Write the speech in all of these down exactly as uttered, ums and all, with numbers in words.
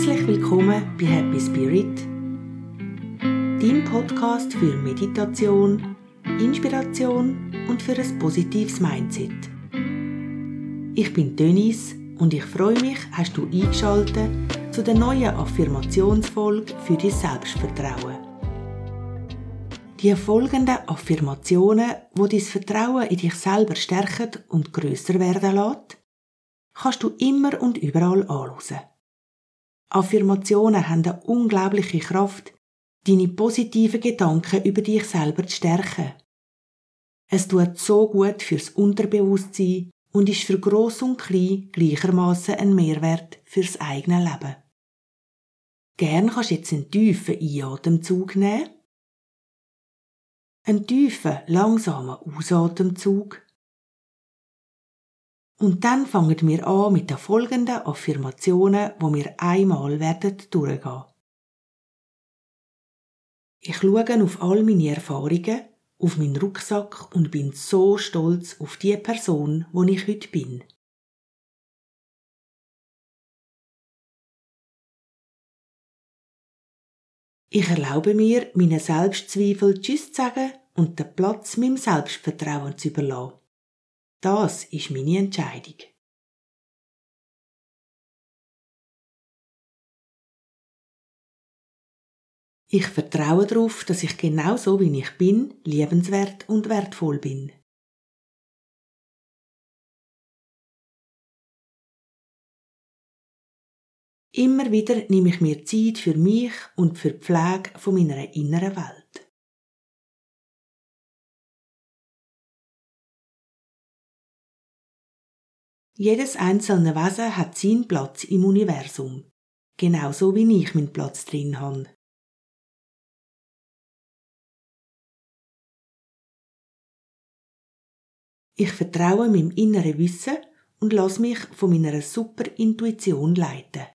Herzlich willkommen bei Happy Spirit, dein Podcast für Meditation, Inspiration und für ein positives Mindset. Ich bin Denise und ich freue mich, hast du eingeschaltet zu der neuen Affirmationsfolge für dein Selbstvertrauen. Die folgenden Affirmationen, die dein Vertrauen in dich selber stärken und grösser werden lässt, kannst du immer und überall anhören. Affirmationen haben eine unglaubliche Kraft, deine positiven Gedanken über dich selber zu stärken. Es tut so gut fürs Unterbewusstsein und ist für Gross und Klein gleichermaßen ein Mehrwert fürs eigene Leben. Gern kannst du jetzt einen tiefen Einatemzug nehmen, einen tiefen, langsamen Ausatemzug und dann fangen wir an mit den folgenden Affirmationen, die wir einmal werden durchgehen. Ich schaue auf all meine Erfahrungen, auf meinen Rucksack und bin so stolz auf die Person, die ich heute bin. Ich erlaube mir, meinen Selbstzweifeln Tschüss zu sagen und den Platz meinem Selbstvertrauen zu überlassen. Das ist meine Entscheidung. Ich vertraue darauf, dass ich genau so wie ich bin, liebenswert und wertvoll bin. Immer wieder nehme ich mir Zeit für mich und für die Pflege von meiner inneren Welt. Jedes einzelne Wesen hat seinen Platz im Universum, genauso wie ich meinen Platz drin habe. Ich vertraue meinem inneren Wissen und lasse mich von meiner super Intuition leiten.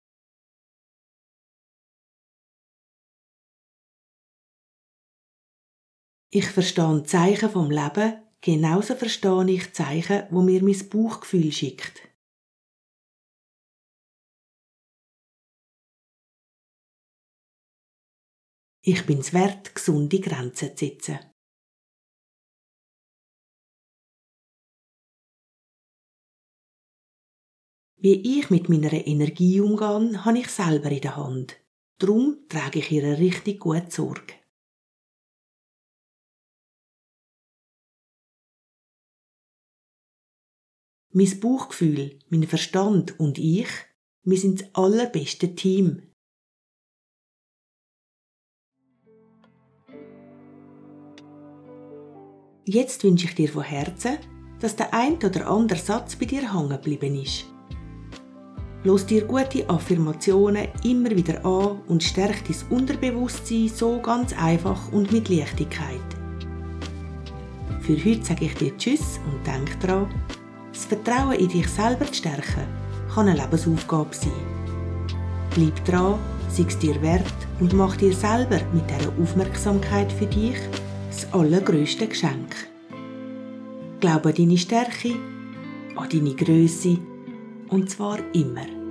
Ich verstehe Zeichen vom Leben, genauso verstehe ich Zeichen, wo mir mein Bauchgefühl schickt. Ich bin es wert, gesunde Grenzen zu setzen. Wie ich mit meiner Energie umgehe, habe ich selber in der Hand. Darum trage ich ihr richtig gut Sorge. Mein Bauchgefühl, mein Verstand und ich, wir sind das allerbeste Team. Jetzt wünsche ich dir von Herzen, dass der ein oder andere Satz bei dir hängen geblieben ist. Lass dir gute Affirmationen immer wieder an und stärk dein Unterbewusstsein so ganz einfach und mit Leichtigkeit. Für heute sage ich dir Tschüss und denk dran, das Vertrauen in dich selber zu stärken kann eine Lebensaufgabe sein. Bleib dran, sei es dir wert und mach dir selber mit dieser Aufmerksamkeit für dich das allergrösste Geschenk. Glaube an deine Stärke, an deine Grösse und zwar immer.